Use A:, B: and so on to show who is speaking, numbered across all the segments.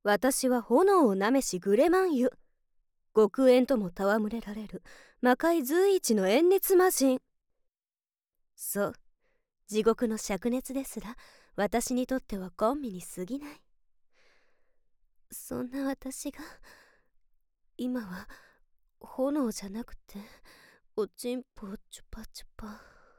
A: 私は炎をなめしグレマンユ。極縁とも戯れられる魔界随一の炎熱魔人。そう、地獄の灼熱ですら私にとってはコンビに過ぎない。そんな私が今は炎じゃなくておちんぽをチュパチュパ。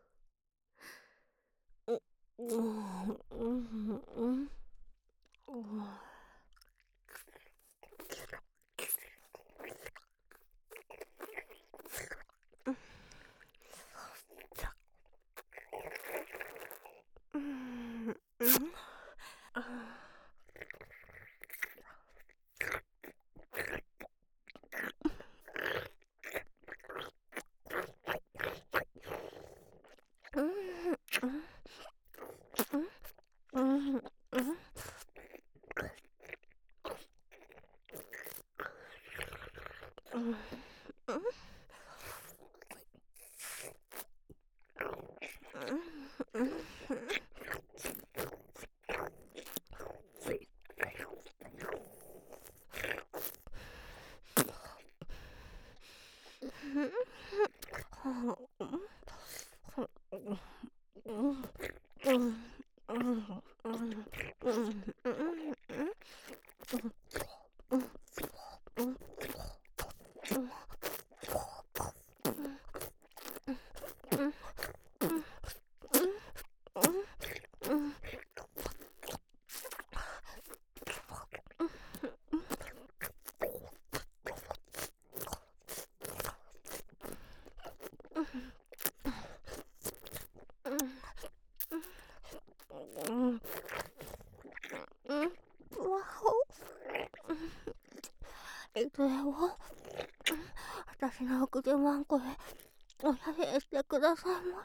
A: それを私の口マンコでおしゃれしてくださいま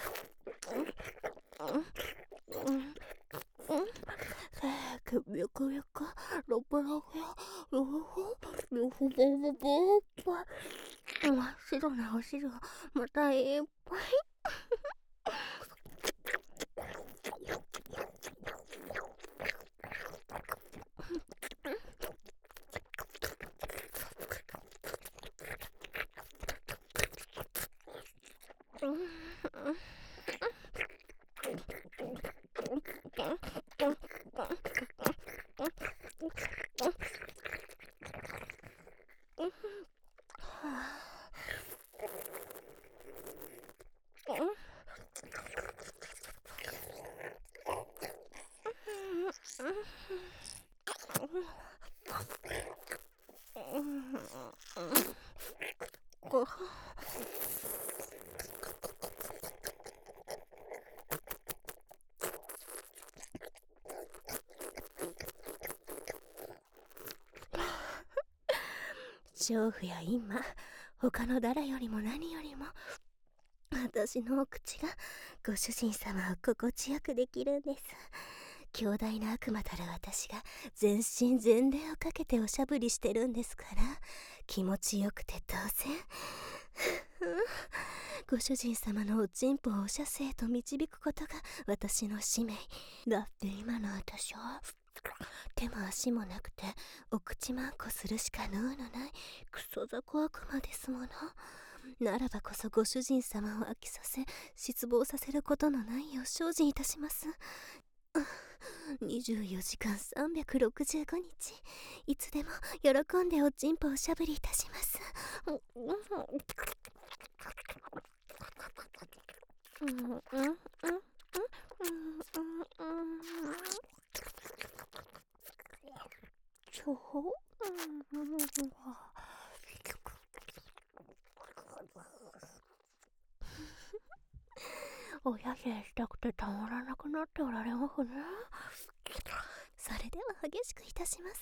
A: せ。せーくびゅくロブロブロフロフボボボボ真っ白なお汁をまたいっぱい。娼婦や今他の誰よりも何よりも私のお口がご主人様を心地よくできるんです。強大な悪魔たる私が全身全霊をかけておしゃぶりしてるんですから気持ちよくて当然。ご主人様のおちんぽをおしゃせへと導くことが私の使命だって今の私は手も足もなくてお口まんこするしか能のないクソ雑魚悪魔ですもの。ならばこそご主人様を飽きさせ失望させることのないよう精進いたします。24時間365日いつでも喜んでおちんぽをしゃぶりいたします。おやせしたくてたまらなくなっておられますね。それでは激しくいたします。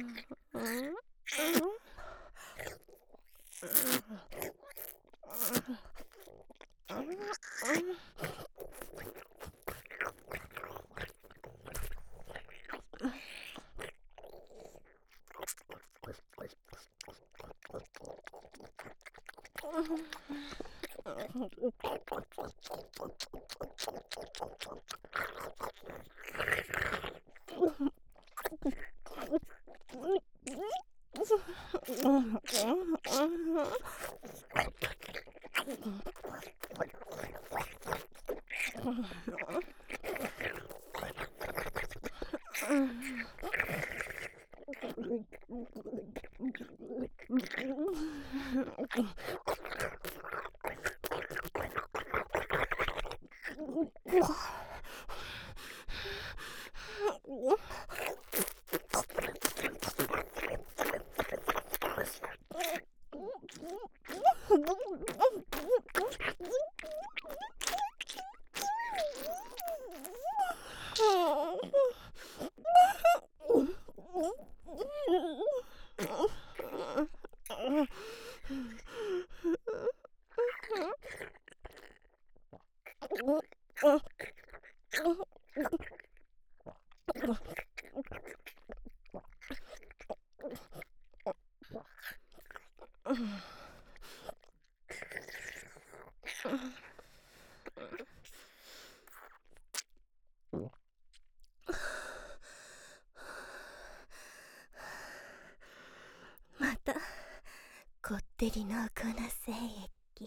A: またこってり濃厚な精液。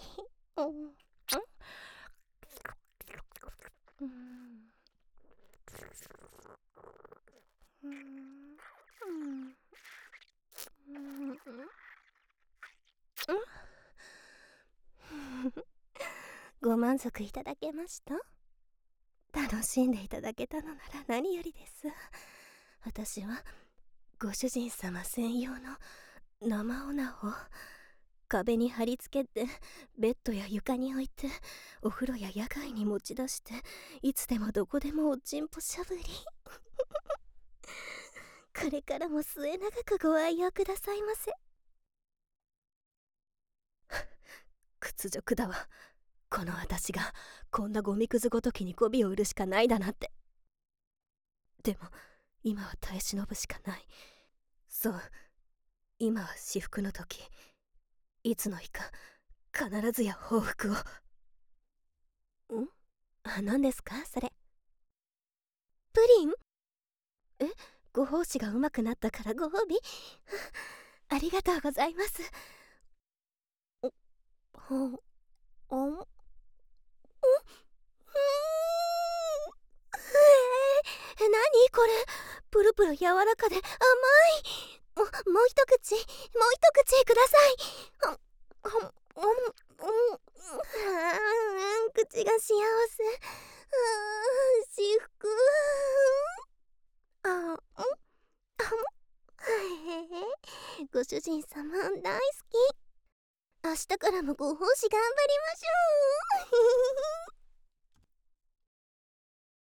A: ご満足いただけました？楽しんでいただけたのなら何よりです。私はご主人様専用の生オナを壁に貼り付けて、ベッドや床に置いて、お風呂や野外に持ち出して、いつでもどこでもおちんぽしゃぶり。これからも末永くご愛用くださいませ。屈辱だわ、この私がこんなゴミくずごときに媚びを売るしかないだなんて。でも今は耐え忍ぶしかない。そう、今は至福の時。いつの日か必ずや報復を。何ですかそれ？プリン？ご奉仕がうまくなったからご褒美？ありがとうございます。何これ、プルプル柔らかで甘い。もう一口ください。口が幸せ。至福。ご主人様大好き。明日からもご奉仕頑張りましょう。